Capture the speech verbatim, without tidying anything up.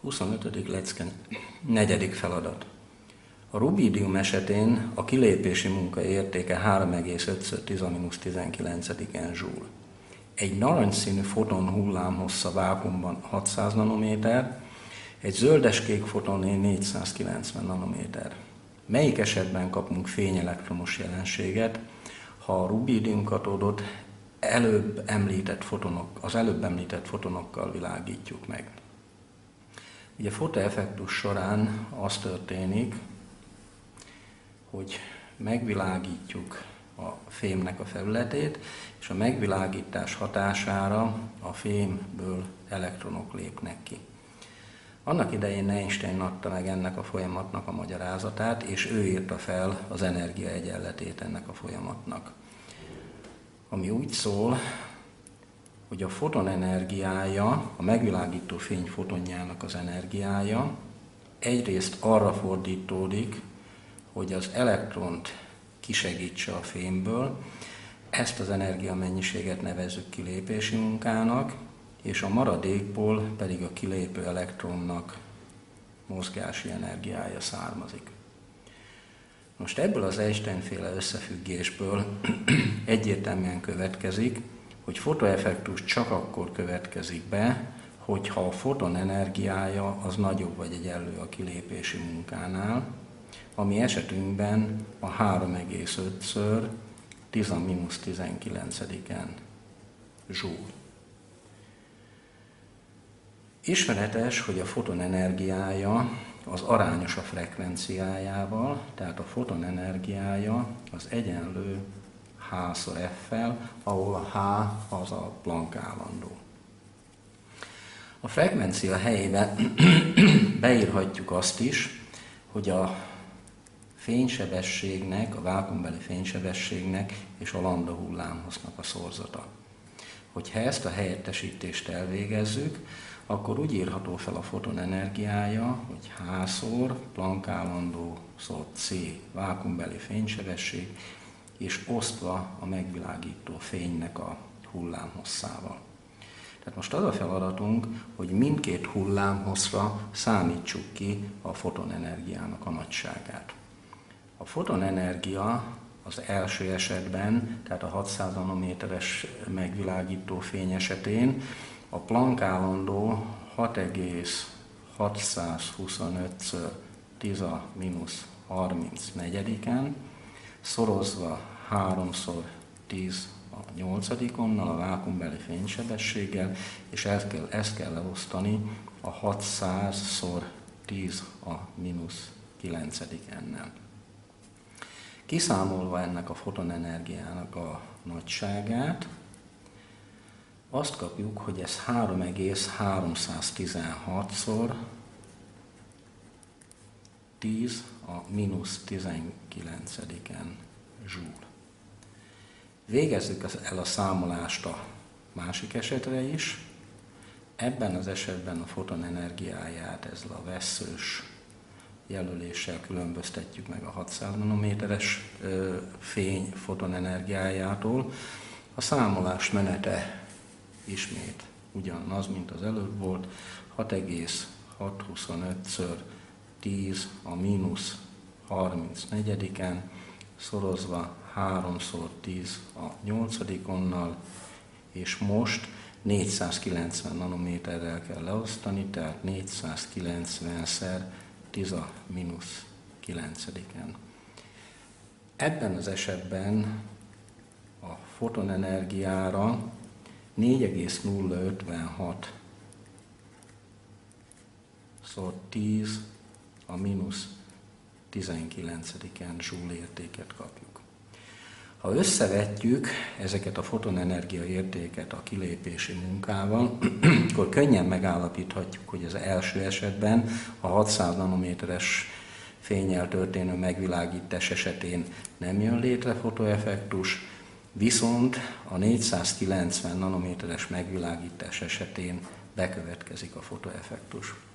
huszonötödik lecke, negyedik feladat. A rubidium esetén a kilépési munka értéke három egész ötször tíz a mínusz tizenkilencediken zsúl. Egy narancsszínű foton hullámhossza vákuumban hatszáz nanométer, egy zöldeskék fotoné négyszázkilencven nanométer. Melyik esetben kapunk fényelektronos jelenséget, ha a rubidium katódot előbb említett fotonok, az előbb említett fotonokkal világítjuk meg? Ugye a fotoeffektus során az történik, hogy megvilágítjuk a fémnek a felületét, és a megvilágítás hatására a fémből elektronok lépnek ki. Annak idején Einstein adta meg ennek a folyamatnak a magyarázatát, és ő írta fel az energia egyenletét ennek a folyamatnak. Ami úgy szól, hogy a foton energiája, a megvilágító fény fotonjának az energiája egyrészt arra fordítódik, hogy az elektront kisegítse a fémből, ezt az energiamennyiséget nevezzük kilépési munkának, és a maradékból pedig a kilépő elektronnak mozgási energiája származik. Most ebből az Einstein-féle összefüggésből egyértelműen következik, hogy fotoeffektus csak akkor következik be, hogyha a foton energiája az nagyobb vagy egyenlő a kilépési munkánál, ami esetünkben a három egész ötször tíz a mínusz tizenkilencediken zsúl. Ismeretes, hogy a foton energiája az arányos a frekvenciájával, tehát a foton energiája az egyenlő H-szor F-fel, ahol a H az a Planck állandó. A frekvencia helyébe beírhatjuk azt is, hogy a fénysebességnek, a vákuumbeli fénysebességnek és a lambda hullámhossznak a szorzata. Hogyha ezt a helyettesítést elvégezzük, akkor úgy írható fel a foton energiája, hogy H-szor Planck állandó szor C vákuumbeli fénysebesség, és osztva a megvilágító fénynek a hullámhosszával. Tehát most az a feladatunk, hogy mindkét hullámhosszra számítsuk ki a fotonenergiának a nagyságát. A fotonenergia az első esetben, tehát a hatszáz nanométeres megvilágító fény esetén a Planck állandó hat egész hatszázhuszonötször tíz a mínusz harmincnegyediken szorozva háromszor tíz a nyolcadikonnal a vákuumbeli fénysebességgel, és ezt kell, ezt kell leosztani a hatszázszor tíz a mínusz kilencedikennel. Kiszámolva ennek a fotonenergiának a nagyságát, azt kapjuk, hogy ez három egész háromszáztizenhatszor tíz a mínusz tizenkilencediken zsúl. Végezzük el a számolást a másik esetre is. Ebben az esetben a fotonenergiáját ezzel a vesszős jelöléssel különböztetjük meg a hatszáz nanométeres fény fotonenergiájától. A számolás menete ismét ugyanaz, mint az előbb volt, hat egész hatszázhuszonötször tíz a mínusz harmincnegyediken szorozva háromszor tíz a nyolcadikonnal, és most négyszázkilencven nanométerrel kell leosztani, tehát négyszázkilencvenszer tíz a mínusz kilencediken. Ebben az esetben a fotonenergiára négy egész nulla ötvenhat szor tíz a mínusz tizenkilencediken zsúl értéket kapjuk. Ha összevetjük ezeket a fotonenergia értéket a kilépési munkával, akkor könnyen megállapíthatjuk, hogy az első esetben a hatszáz nanométeres fénnyel történő megvilágítás esetén nem jön létre fotoeffektus, viszont a négyszázkilencven nanométeres megvilágítás esetén bekövetkezik a fotoeffektus.